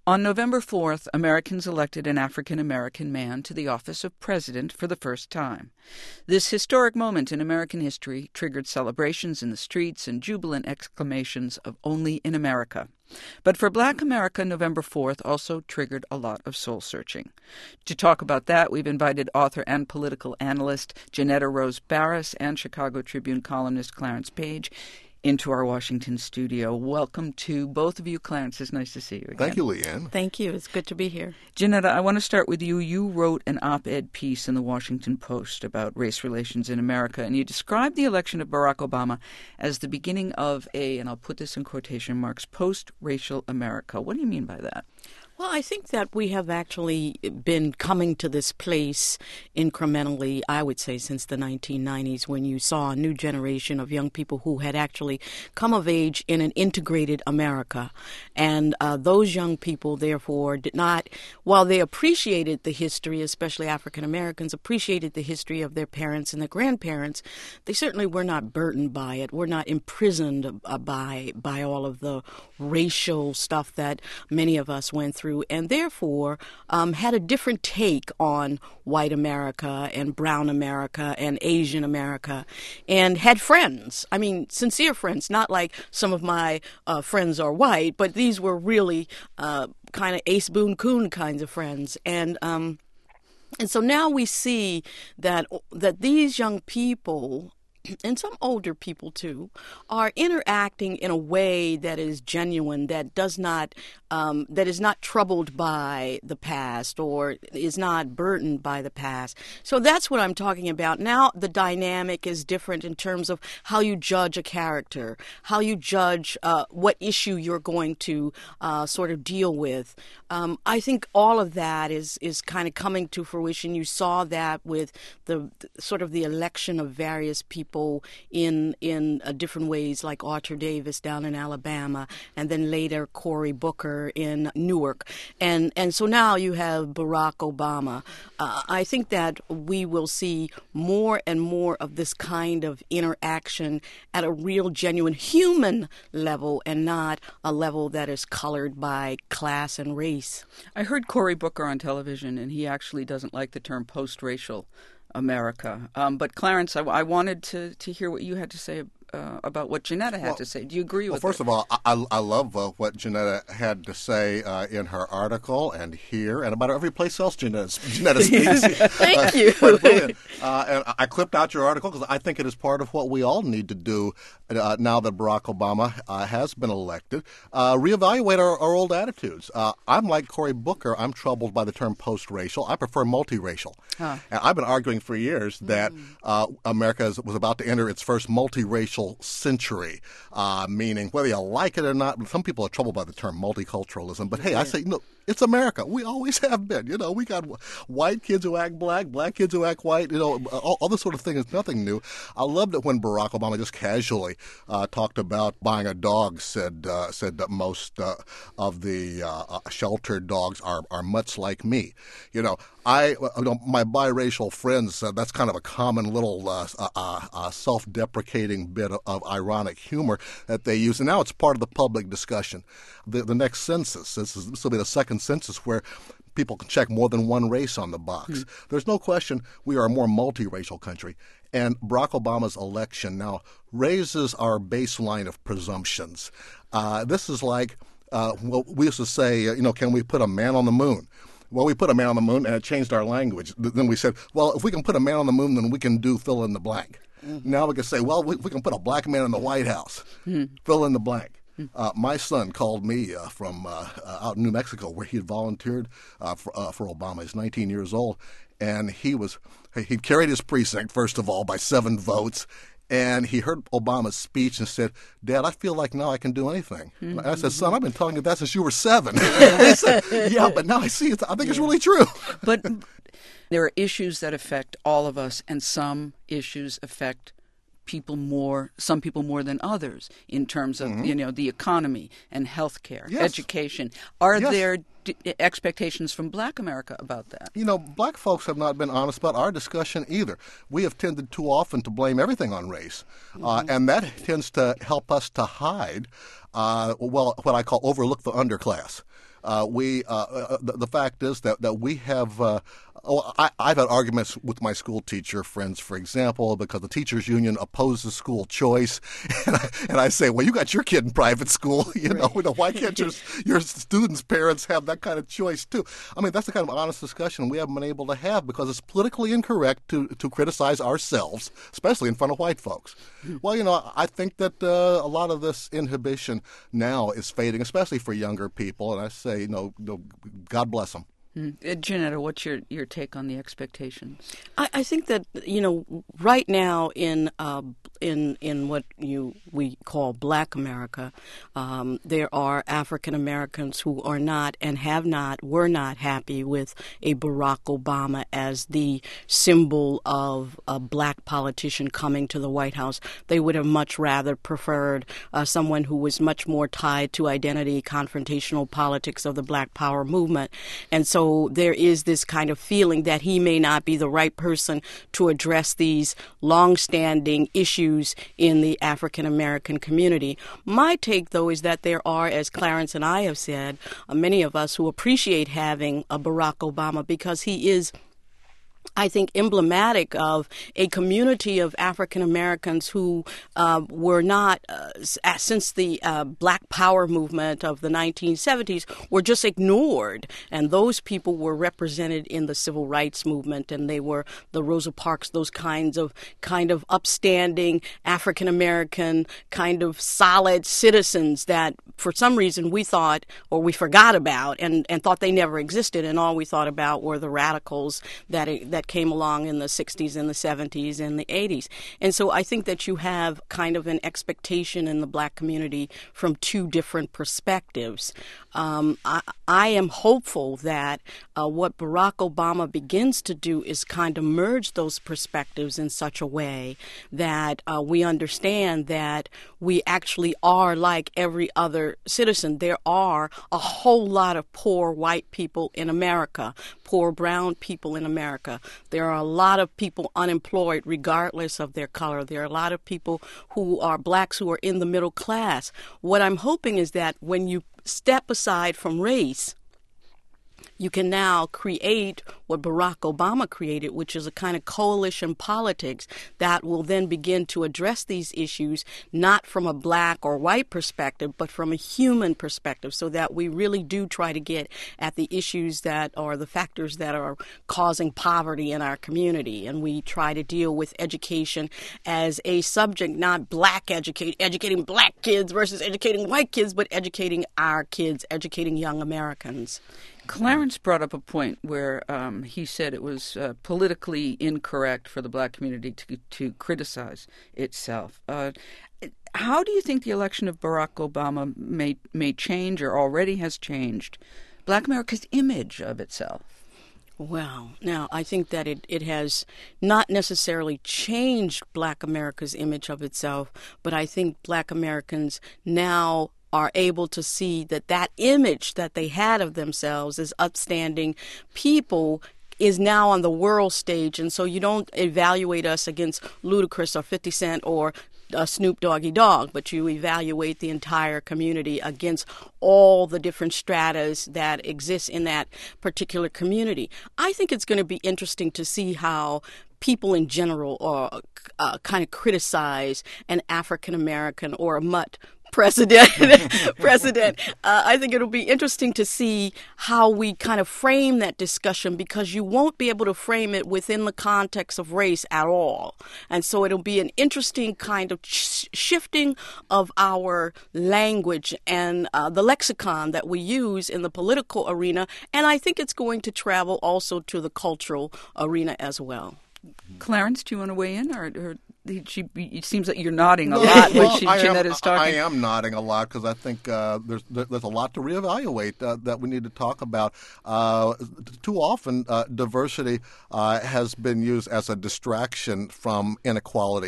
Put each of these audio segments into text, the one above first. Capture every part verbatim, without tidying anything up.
On November fourth, Americans elected an African-American man to the office of president for the first time. This historic moment in American history triggered celebrations in the streets and jubilant exclamations of "Only in America." But for Black America, November fourth also triggered a lot of soul-searching. To talk about that, we've invited author and political analyst Janetta Rose Barris and Chicago Tribune columnist Clarence Page into our Washington studio. Welcome to both of you. Clarence, it's nice to see you again. Thank you, Leanne. Thank you. It's good to be here. Janetta, I want to start with you. You wrote an op-ed piece in the Washington Post about race relations in America, and you described the election of Barack Obama as the beginning of a, and I'll put this in quotation marks, post-racial America. What do you mean by that? Well, I think that we have actually been coming to this place incrementally, I would say, since the nineteen nineties, when you saw a new generation of young people who had actually come of age in an integrated America. And uh, those young people, therefore, did not, while they appreciated the history, especially African Americans, appreciated the history of their parents and their grandparents, they certainly were not burdened by it, were not imprisoned uh, by, by all of the racial stuff that many of us went through. Through, and therefore um, had a different take on white America and brown America and Asian America, and had friends. I mean, sincere friends, not like some of my uh, friends are white, but these were really uh, kind of Ace Boone Coon kinds of friends. And um, and so now we see that that these young people, and some older people too, are interacting in a way that is genuine, that does not, um, that is not troubled by the past or is not burdened by the past. So that's what I'm talking about. Now the dynamic is different in terms of how you judge a character, how you judge uh, what issue you're going to uh, sort of deal with. Um, I think all of that is is kind of coming to fruition. You saw that with the, the sort of the election of various people in in uh, different ways, like Arthur Davis down in Alabama, and then later Cory Booker in Newark. And and so now you have Barack Obama. Uh, I think that we will see more and more of this kind of interaction at a real, genuine human level and not a level that is colored by class and race. I heard Cory Booker on television, and he actually doesn't like the term post-racial America. Um, but Clarence, I, I wanted to, to hear what you had to say uh, about what Janetta had well, to say. Do you agree well, with first it? of all, I, I love uh, what Janetta had to say uh, in her article and here and about every place else Janetta, Janetta speaks. Thank you. uh, and I clipped out your article because I think it is part of what we all need to do uh, now that Barack Obama uh, has been elected, uh, reevaluate our, our old attitudes. Uh, I'm like Cory Booker. I'm troubled by the term post-racial. I prefer multiracial. Huh. And I've been arguing for years that uh, America is, was about to enter its first multiracial century, uh, meaning whether you like it or not. Some people are troubled by the term multiculturalism, but hey, yeah. I say, no, it's America. We always have been. You know, we got white kids who act black, black kids who act white. You know, all, all this sort of thing is nothing new. I loved it when Barack Obama just casually uh, talked about buying a dog. Said uh, said that most uh, of the uh, sheltered dogs are are much like me. You know, I you know, my biracial friends. Uh, that's kind of a common little uh, uh, uh, self-deprecating bit of, of ironic humor that they use, and now it's part of the public discussion. The the next census. This is this will be the second census where people can check more than one race on the box. Hmm. There's no question we are a more multiracial country. And Barack Obama's election now raises our baseline of presumptions. Uh, this is like, uh, well, we used to say, uh, you know, can we put a man on the moon? Well, we put a man on the moon, and it changed our language. Then we said, well, if we can put a man on the moon, then we can do fill in the blank. Mm-hmm. Now we can say, well, we, we can put a black man in the White House, mm-hmm. fill in the blank. Uh, my son called me uh, from uh, uh, out in New Mexico, where he had volunteered uh, for, uh, for Obama. He's nineteen years old, and he was he carried his precinct first of all by seven votes. And he heard Obama's speech and said, "Dad, I feel like now I can do anything." Mm-hmm. And I said, "Son, I've been telling you that since you were seven." He said, "Yeah, but now I see it. I think yeah. it's really true." But there are issues that affect all of us, and some issues affect people more, some people more than others in terms of, mm-hmm. you know, the economy and healthcare, yes. education. Are yes. there d- expectations from Black America about that? You know, Black folks have not been honest about our discussion either. We have tended too often to blame everything on race, mm-hmm. uh, and that tends to help us to hide, uh, well, what I call overlook the underclass. Uh, we uh, uh, the, the fact is that, that we have uh, oh, I, I've had arguments with my school teacher friends, for example, because the teachers union opposes school choice, and I, and I say, well, you got your kid in private school, you know, right. Why can't your your students' parents have that kind of choice too? I mean, that's the kind of honest discussion we haven't been able to have because it's politically incorrect to to criticize ourselves, especially in front of white folks. Mm-hmm. Well, you know, I think that uh, a lot of this inhibition now is fading, especially for younger people, and I say, you know, you know God bless them. Mm. Uh, Janetta, what's your, your take on the expectations? I, I think that, you know, right now in uh, in in what you we call Black America, um, there are African Americans who are not and have not were not happy with a Barack Obama as the symbol of a black politician coming to the White House. They would have much rather preferred uh, someone who was much more tied to identity, confrontational politics of the Black Power movement, and so. So there is this kind of feeling that he may not be the right person to address these long-standing issues in the African American community. My take, though, is that there are, as Clarence and I have said, uh, many of us who appreciate having a Barack Obama because he is, I think, emblematic of a community of African Americans who uh, were not, uh, since the uh, Black Power movement of the nineteen seventies, were just ignored. And those people were represented in the civil rights movement, and they were the Rosa Parks, those kinds of kind of upstanding African American kind of solid citizens that for some reason we thought or we forgot about and, and thought they never existed, and all we thought about were the radicals that it, that came along in the sixties and the seventies and the eighties. And so I think that you have kind of an expectation in the Black community from two different perspectives. Um, I, I am hopeful that uh, what Barack Obama begins to do is kind of merge those perspectives in such a way that uh, we understand that we actually are like every other citizen. There are a whole lot of poor white people in America, poor brown people in America. There are a lot of people unemployed regardless of their color. There are a lot of people who are blacks who are in the middle class. What I'm hoping is that when you step aside from race, you can now create what Barack Obama created, which is a kind of coalition politics that will then begin to address these issues, not from a black or white perspective, but from a human perspective, so that we really do try to get at the issues that are the factors that are causing poverty in our community. And we try to deal with education as a subject, not black educate, educating black kids versus educating white kids, but educating our kids, educating young Americans. Clarence brought up a point where um, he said it was uh, politically incorrect for the black community to to criticize itself. Uh, how do you think the election of Barack Obama may may change or already has changed Black America's image of itself? Well, now, I think that it, it has not necessarily changed Black America's image of itself, but I think Black Americans now are able to see that that image that they had of themselves as upstanding people is now on the world stage. And so you don't evaluate us against Ludacris or fifty Cent or uh, Snoop Doggy Dogg, but you evaluate the entire community against all the different stratas that exist in that particular community. I think it's going to be interesting to see how people in general are, uh, kind of criticize an African American or a mutt president. president. Uh, I think it'll be interesting to see how we kind of frame that discussion, because you won't be able to frame it within the context of race at all. And so it'll be an interesting kind of sh- shifting of our language and uh, the lexicon that we use in the political arena. And I think it's going to travel also to the cultural arena as well. Clarence, do you want to weigh in, or, or she, it seems like you're nodding a no, lot well, when she, I Janetta am, is talking. I am nodding a lot because I think uh, there's there's a lot to reevaluate uh, that we need to talk about. Uh, too often, uh, diversity uh, has been used as a distraction from inequality.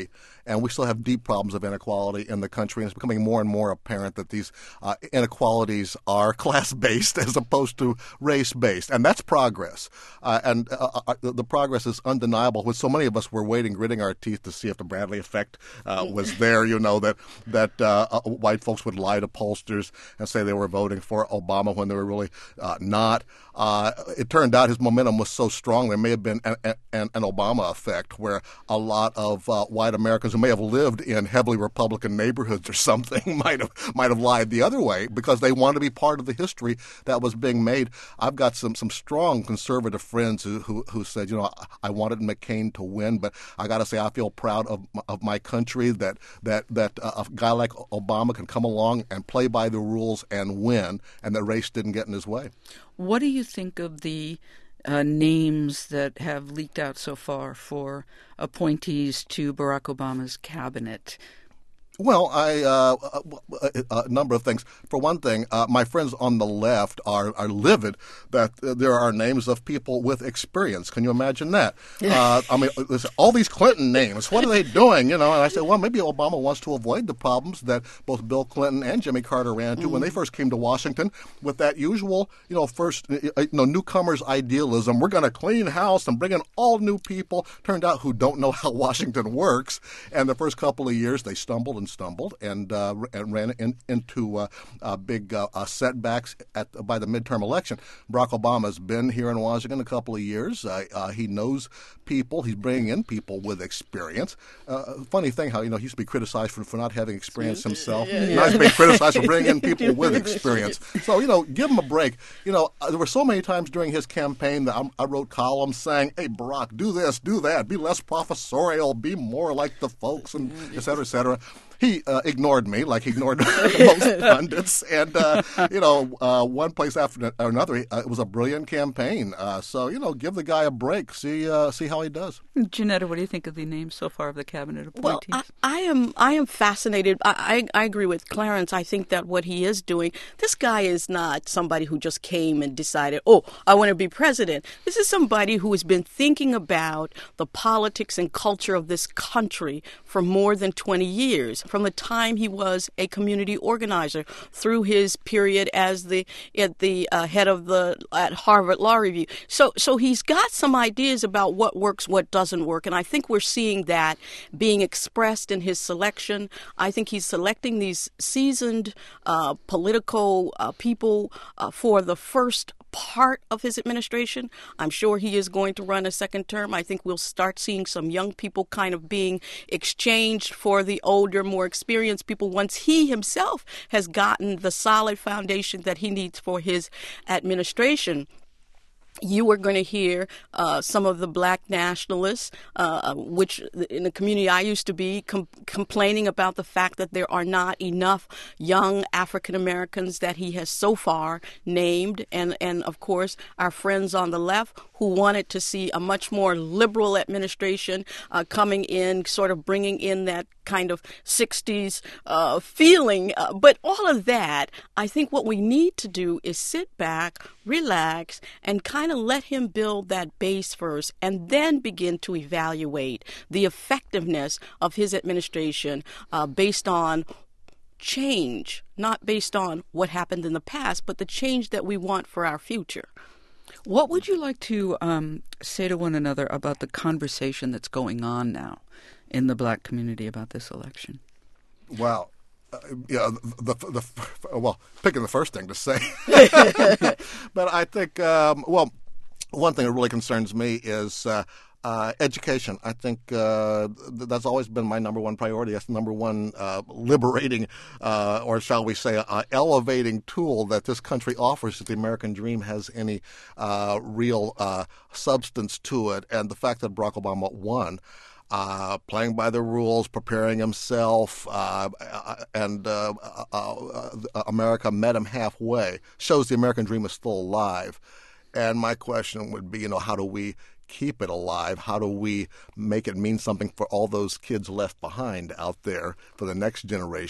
and we still have deep problems of inequality in the country, and it's becoming more and more apparent that these uh, inequalities are class-based as opposed to race-based, and that's progress. Uh, and uh, uh, the progress is undeniable. When so many of us were waiting, gritting our teeth to see if the Bradley effect uh, was there, you know, that that uh, uh, white folks would lie to pollsters and say they were voting for Obama when they were really uh, not. Uh, it turned out his momentum was so strong there may have been an, an, an Obama effect where a lot of uh, white Americans who may have lived in heavily Republican neighborhoods or something might have might have lied the other way because they wanted to be part of the history that was being made. I've got some some strong conservative friends who who, who said, you know, I wanted McCain to win, but I got to say I feel proud of of my country that that that uh, a guy like Obama can come along and play by the rules and win, and that race didn't get in his way. What do you think of the uh, names that have leaked out so far for appointees to Barack Obama's cabinet? Well, I uh, a, a number of things. For one thing, uh, my friends on the left are, are livid that uh, there are names of people with experience. Can you imagine that? Uh, I mean, all these Clinton names. What are they doing? You know, and I said, well, maybe Obama wants to avoid the problems that both Bill Clinton and Jimmy Carter ran into mm. when they first came to Washington with that usual, you know, first, you know, newcomers idealism. We're going to clean house and bring in all new people. Turned out who don't know how Washington works. And the first couple of years, they stumbled and stumbled and, uh, and ran in, into uh, uh, big uh, uh, setbacks at, by the midterm election. Barack Obama has been here in Washington a couple of years. Uh, uh, he knows people. He's bringing in people with experience. Uh, funny thing how, you know, he used to be criticized for, for not having experience himself. Yeah, yeah. Now he's being criticized for bringing in people with experience. So, you know, give him a break. You know, uh, there were so many times during his campaign that I, I wrote columns saying, hey, Barack, do this, do that, be less professorial, be more like the folks, and et cetera, et cetera. He uh, ignored me like he ignored most pundits. And, uh, you know, uh, one place after another, uh, it was a brilliant campaign. Uh, so, you know, give the guy a break. See uh, see how he does. Janetta, what do you think of the names so far of the cabinet appointees? Well, I, I am I am fascinated. I, I, I agree with Clarence. I think that what he is doing, this guy is not somebody who just came and decided, oh, I want to be president. This is somebody who has been thinking about the politics and culture of this country for more than twenty years. From the time he was a community organizer through his period as the at the uh, head of the at Harvard Law Review. So so he's got some ideas about what works, what doesn't work, and I think we're seeing that being expressed in his selection. I think he's selecting these seasoned uh, political uh, people uh, for the first part of his administration. I'm sure he is going to run a second term. I think we'll start seeing some young people kind of being exchanged for the older, more experienced people once he himself has gotten the solid foundation that he needs for his administration. You are going to hear uh, some of the black nationalists, uh, which in the community I used to be, com- complaining about the fact that there are not enough young African Americans that he has so far named. And, and of course, our friends on the left who wanted to see a much more liberal administration uh, coming in, sort of bringing in that kind of sixties uh, feeling. Uh, but all of that, I think what we need to do is sit back, relax, and kind of let him build that base first, and then begin to evaluate the effectiveness of his administration uh, based on change, not based on what happened in the past, but the change that we want for our future. What would you like to um, say to one another about the conversation that's going on now in the black community about this election? Well, uh, yeah, the, the, the well, picking the first thing to say, but I think um, well, one thing that really concerns me is uh, uh, education. I think uh, th- that's always been my number one priority. That's the number one uh, liberating, uh, or shall we say, uh, elevating tool that this country offers if the American dream has any uh, real uh, substance to it. And the fact that Barack Obama won, Uh, playing by the rules, preparing himself, uh, and uh, uh, uh, America met him halfway, shows the American dream is still alive. And my question would be, you know, how do we keep it alive? How do we make it mean something for all those kids left behind out there for the next generation?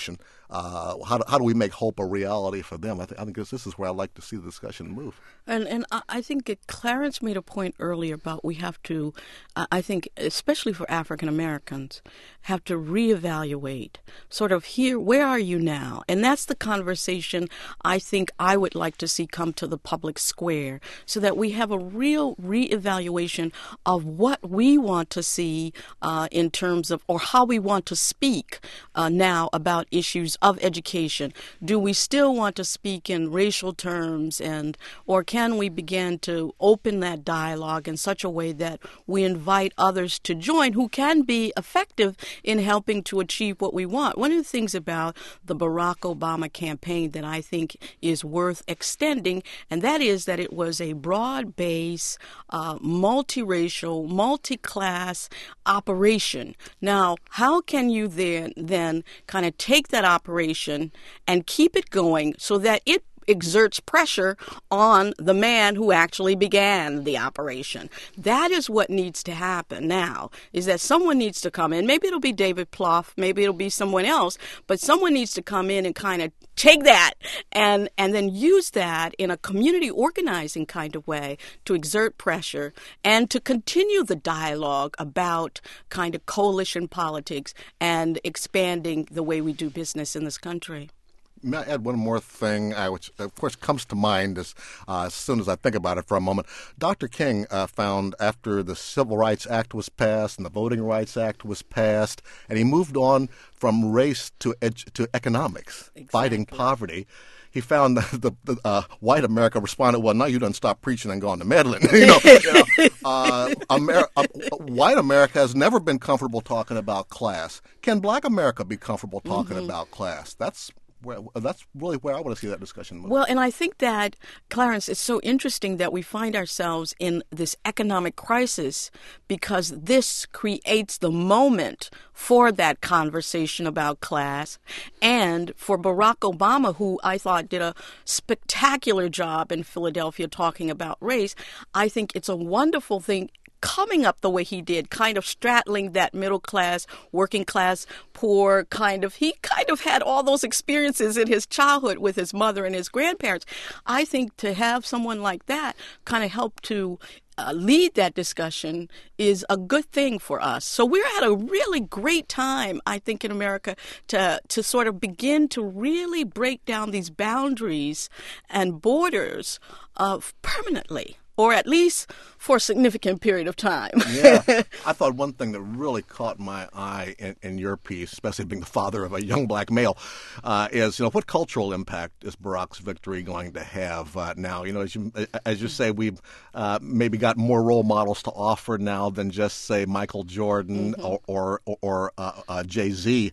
Uh, how, do, how do we make hope a reality for them? I, th- I think this, this is where I'd like to see the discussion move. And and I think it, Clarence made a point earlier about we have to, uh, I think, especially for African Americans, have to reevaluate, sort of here, where are you now? And that's the conversation I think I would like to see come to the public square, so that we have a real reevaluation of what we want to see uh, in terms of, or how we want to speak uh, now about issues of education. Do we still want to speak in racial terms, and or can we begin to open that dialogue in such a way that we invite others to join who can be effective in helping to achieve what we want? One of the things about the Barack Obama campaign that I think is worth extending, and that is that it was a broad-based, uh, multiracial, multi-class operation. Now, how can you then, then kind of take that operation and keep it going so that it exerts pressure on the man who actually began the operation? That is what needs to happen now, is that someone needs to come in. Maybe it'll be David Plouffe, maybe it'll be someone else, but someone needs to come in and kind of take that and, and then use that in a community organizing kind of way to exert pressure and to continue the dialogue about kind of coalition politics and expanding the way we do business in this country. May I add one more thing, uh, which, of course, comes to mind as, uh, as soon as I think about it for a moment. Doctor King uh, found after the Civil Rights Act was passed and the Voting Rights Act was passed, and he moved on from race to edu- to economics, exactly. Fighting poverty. He found that the, the uh, white America responded, well, now you done stop preaching and gone to meddling. you know, you know uh, Amer- uh, white America has never been comfortable talking about class. Can black America be comfortable talking mm-hmm. about class? That's Where, that's really where I want to see that discussion move. Well, and I think that, Clarence, it's so interesting that we find ourselves in this economic crisis because this creates the moment for that conversation about class. And for Barack Obama, who I thought did a spectacular job in Philadelphia talking about race, I think it's a wonderful thing coming up the way he did, kind of straddling that middle class, working class, poor kind of, he kind of had all those experiences in his childhood with his mother and his grandparents. I think to have someone like that kind of help to uh, lead that discussion is a good thing for us. So we're at a really great time, I think, in America to to sort of begin to really break down these boundaries and borders uh, permanently, or at least for a significant period of time. Yeah. I thought one thing that really caught my eye in, in your piece, especially being the father of a young black male, uh, is, you know, what cultural impact is Barack's victory going to have uh, now? You know, as you, as you say, we've uh, maybe got more role models to offer now than just, say, Michael Jordan mm-hmm. or, or, or uh, uh, Jay-Z.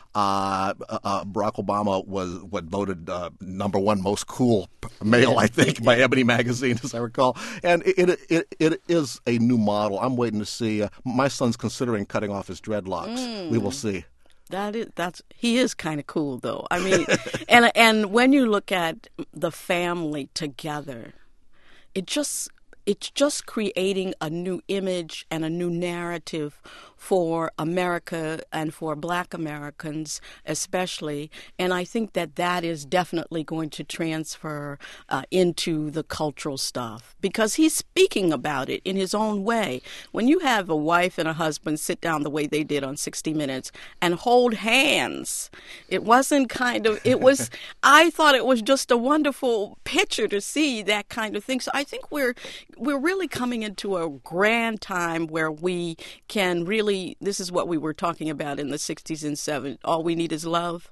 Uh, uh, Barack Obama was what voted uh, number one most cool male, I think, by Ebony magazine, as I recall. And it it it is a new model. I'm waiting to see. Uh, my son's considering cutting off his dreadlocks. Mm. We will see. That is that's he is kind of cool, though. I mean, and and when you look at the family together, it just. It's just creating a new image and a new narrative for America and for Black Americans especially. And I think that that is definitely going to transfer uh, into the cultural stuff because he's speaking about it in his own way. When you have a wife and a husband sit down the way they did on sixty minutes and hold hands, it wasn't kind of, it was, I thought it was just a wonderful picture to see that kind of thing. So I think we're We're really coming into a grand time where we can really, this is what we were talking about in the sixties and seventies, all we need is love.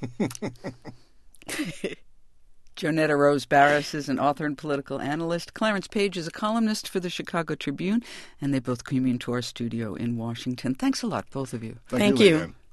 Jonetta Rose Barris is an author and political analyst. Clarence Page is a columnist for the Chicago Tribune, and they both commune to our studio in Washington. Thanks a lot, both of you. Thank, Thank you. you. Again.